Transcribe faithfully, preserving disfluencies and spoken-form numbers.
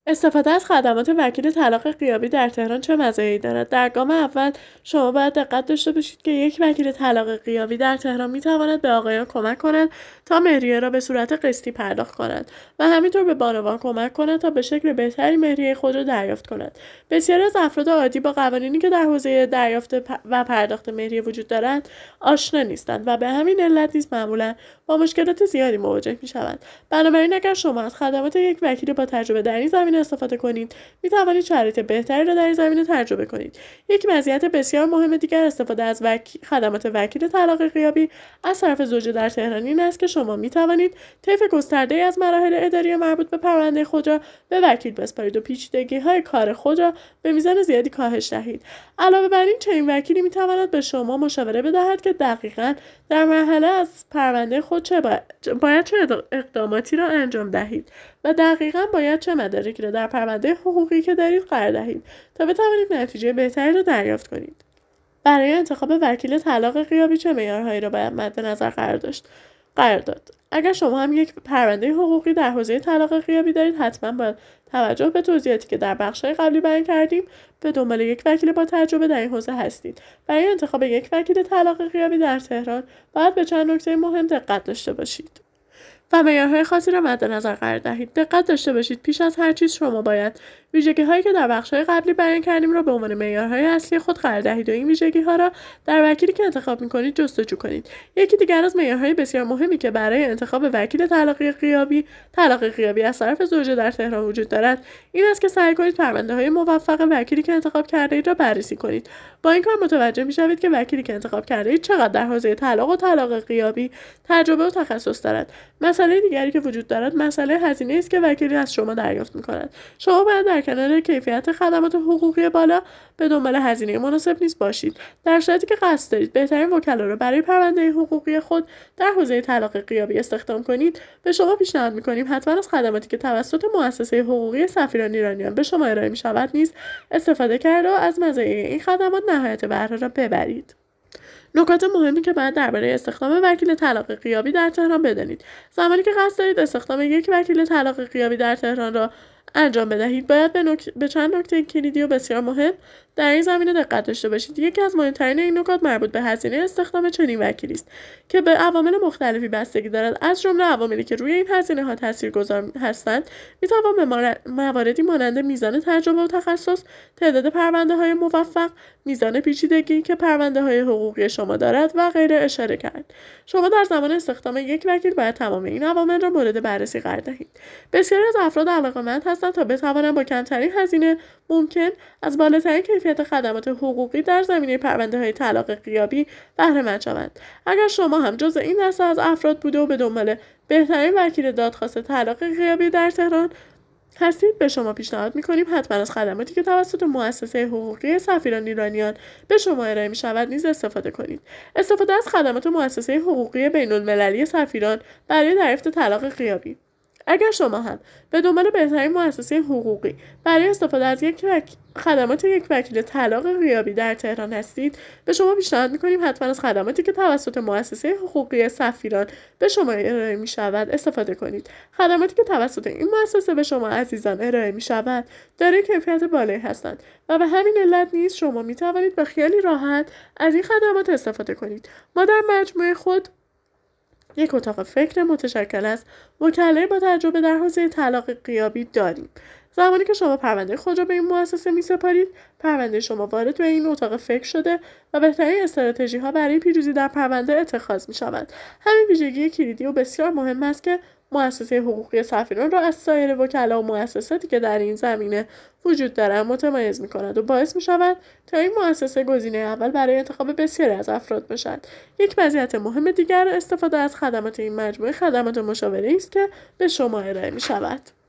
استفاده از خدمات وکیل طلاق غیابی در تهران چه مزایایی دارد؟ در گام اول شما باید دقت داشته باشید که یک وکیل طلاق غیابی در تهران میتواند به آقایان کمک کند تا مهریه را به صورت قسطی پرداخت کنند و همینطور به بانوان کمک کند تا به شکل بهتری مهریه خود را دریافت کنند. بسیاری از افراد عادی با قوانینی که در حوزه دریافت و پرداخت مهریه وجود دارند آشنا نیستند و به همین علت نیز معمولا با مشکلات زیادی مواجه میشوند. بنابراین اگر شما از خدمات یک وکیل با تجربه در این زمینه استفاده کنید، می توانید شرایط بهتری را در این زمینه تجربه کنید. یک مزیت بسیار مهم دیگر استفاده از وکی... خدمات وکیل طلاق غیابی از طرف زوجه در تهران این است که شما می توانید طیف گسترده‌ای از مراحل اداری مربوط به پرونده خود را به وکیل بسپارید و پیچیدگی‌های کار خود را به میزان زیادی کاهش دهید. علاوه بر این، چنین وکیلی می تواند به شما مشاوره بدهد که دقیقاً در مرحله از پرونده خود چه باید, باید چه اقداماتی را انجام دهید و دقیقاً باید چه مدارکی را در پرونده حقوقی که دارید قرار دهید تا بتوانید نتیجه بهتری را دریافت کنید. برای انتخاب وکیل طلاق غیابی چه معیارهایی را باید مد نظر قرار داشت قرار داد؟ اگر شما هم یک پرونده حقوقی در حوزه طلاق غیابی دارید، حتما با توجه به توضیحاتی که در بخش‌های قبلی بیان کردیم به دنبال یک وکیل با تجربه در این حوزه هستید. برای انتخاب یک وکیل طلاق غیابی در تهران باید به چند نکته مهم دقت داشته باشید و معیارهای خاصی را مد نظر قرار دهید. دقت داشته باشید پیش از هر چیز شما باید ویژگی‌هایی که در بخش‌های قبلی بیان کردیم را به عنوان معیارهای اصلی خود قرار دهید و این ویژگی‌ها را در وکیلی که انتخاب می‌کنید جستجو کنید. یکی دیگر از معیارهای بسیار مهمی که برای انتخاب وکیل طلاق غیابی طلاق غیابی از طرف زوجه در تهران وجود دارد این است که سعی کنید پرونده‌های موفق وکیلی که انتخاب کرده اید را بررسی کنید. با این کار متوجه می‌شوید که وکیلی که انتخاب کرده اید چقدر در حوزه طلاق و طلاق غیابی تجربه و تخصص دارد. مسئله دیگری که وجود دارد مسئله هزینه است که وکیلی از شما دریافت می‌کند. شما باید در کنار کیفیت خدمات حقوقی بالا به دنبال هزینه مناسب نیز باشید. در صورتی که قصد دارید بهترین وکلا را برای پرونده حقوقی خود در حوزه طلاق غیابی استخدام کنید، به شما پیشنهاد می‌کنیم حتما از خدماتی که توسط مؤسسه حقوقی سفیران ایرانیان به شما ارائه می‌شود نیز استفاده کرده و از مزایای این خدمات نهایت بهره را ببرید. نکات مهمی که باید درباره استخدام وکیل طلاق غیابی در تهران بدانید. زمانی که قصد دارید استخدام یک وکیل طلاق غیابی در تهران را انجام بدهید، باید به, نک... به چند نکته کلیدی و بسیار مهم در این زمینه دقت داشته باشید. یکی از مهمترین این نکات مربوط به هزینه استخدام چنین وکیلی است که به عوامل مختلفی بستگی دارد. از جمله عواملی که روی این هزینه ها تاثیرگذار هستند میتوان به مواردی مانند میزان تجربه و تخصص، تعداد پرونده های موفق، میزان پیچیدگی که پرونده های حقوقی شما دارد و غیره اشاره کرد. شما در زمان استخدام یک وکیل باید تمام این عوامل را مورد بررسی قرار دهید. بسیاری از افراد علاقه‌مند هستند تا بتوانند با کمترین هزینه ممکن از بالاترین کیفیت خدمات حقوقی در زمینه پرونده های طلاق غیابی بهره مند شوند. اگر شما هم جزء این دسته از افراد بوده و به دنبال بهترین وکیل دادخواست طلاق غیابی در تهران هستید، به شما پیشنهاد می‌کنیم حتما از خدماتی که توسط مؤسسه حقوقی سفیران ایرانیان به شما ارائه می‌شود نیز استفاده کنید. استفاده از خدمات مؤسسه حقوقی بین‌المللی سفیران برای دریافت طلاق غیابی. اگر شما هم به دنبال بهترین مؤسسه حقوقی برای استفاده از یک وک... خدمات یک وکیل طلاق غیابی در تهران هستید، به شما پیشنهاد می‌کنیم حتما از خدماتی که توسط مؤسسه حقوقی سفیران به شما ارائه می‌شود استفاده کنید. خدماتی که توسط این مؤسسه به شما عزیزان ارائه می‌شود دارای کیفیت بالایی هستند و به همین علت نیز شما می‌توانید با خیالی راحت از این خدمات استفاده کنید. ما در مجموعه خود یک اتاق فکر متشکل از وکلای با تجربه در حوزه طلاق غیابی داریم. زمانی که شما پرونده خود را به این مؤسسه می‌سپارید، پرونده شما وارد به این اتاق فکر شده و بهترین استراتژی‌ها برای پیروزی در پرونده اتخاذ می‌شود. همین ویژگی کلیدی و بسیار مهم است که مؤسسه حقوقی سفیران را از سایر وکلا و مؤسساتی که در این زمینه وجود دارند متمایز می‌کند و باعث می‌شود تا این مؤسسه گزینه اول برای انتخاب بسیاری از افراد باشد. یک مزیت مهم دیگر استفاده از خدمات این مجموعه خدمات مشاوره است که به شما ارائه می‌شود.